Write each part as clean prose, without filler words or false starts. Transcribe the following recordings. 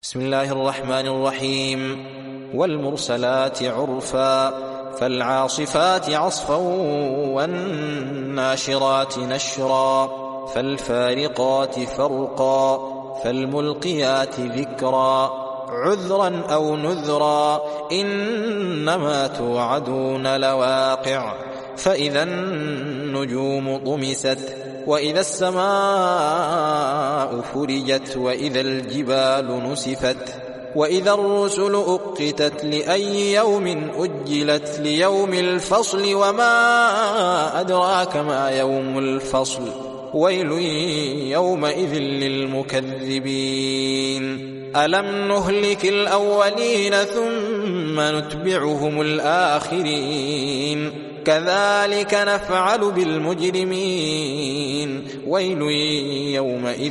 بسم الله الرحمن الرحيم. والمرسلات عرفا فالعاصفات عصفا والناشرات نشرا فالفارقات فرقا فالملقيات ذكرا عذرا أو نذرا إنما توعدون لواقع فإذا النجوم طمست وإذا السماء فرجت وإذا الجبال نسفت وإذا الرسل أقتت لأي يوم أجلت ليوم الفصل وما أدراك ما يوم الفصل ويل يومئذ للمكذبين ألم نهلك الأولين ثم نتبعهم الآخرين كذلك نفعل بالمجرمين ويل يومئذ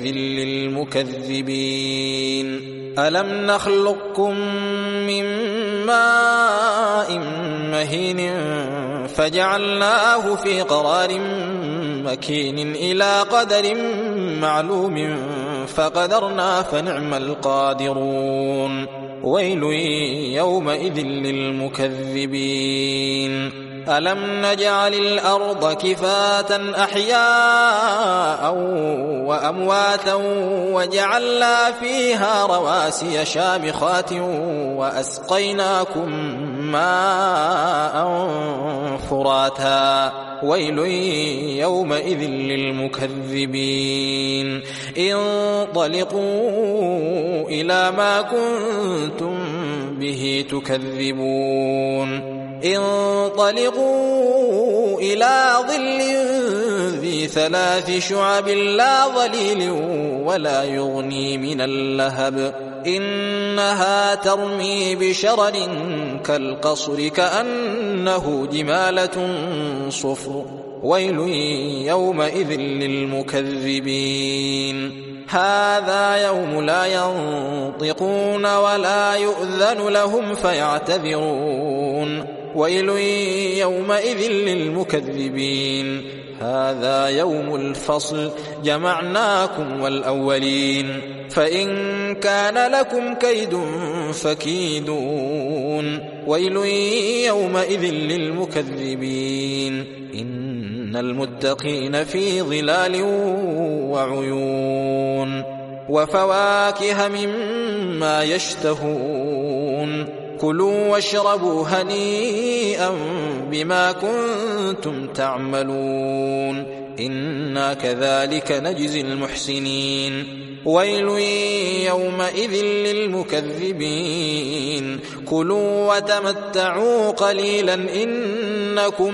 للمكذبين ألم نخلقكم من ماء مهين فجعلناه في قرار مكين إلى قدر معلوم فقدرنا فنعم القادرون ويل يومئذ للمكذبين ألم نجعل الأرض كفاة أحياء وأمواتا وجعلنا فيها رواسي شامخات وأسقيناكم ماء فراتا ويل يومئذ للمكذبين انطلقوا إلى ما كنتم به تكذبون انطلقوا إلى ظل ذي 3 شعب لا ظليل ولا يغني من اللهب إنها ترمي بشرر كالقصر كأنه جمالة صفر ويل يومئذ للمكذبين هذا يوم لا ينطقون ولا يؤذن لهم فيعتذرون ويل يومئذ للمكذبين هذا يوم الفصل جمعناكم والأولين فإن كان لكم كيد فكيدون ويل يومئذ للمكذبين إن المتقين في ظلال وعيون وفواكه مما يشتهون كلوا واشربوا هنيئا بما كنتم تعملون إنا كذلك نجزي المحسنين ويل يومئذ للمكذبين كلوا وتمتعوا قليلا إنكم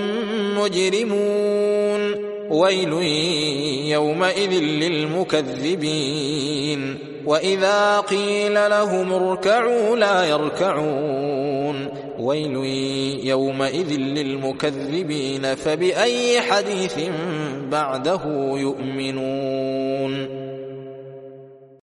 مجرمون ويل يومئذ للمكذبين وإذا قيل لهم اركعوا لا يركعون ويل يومئذ للمكذبين فبأي حديث بعده يؤمنون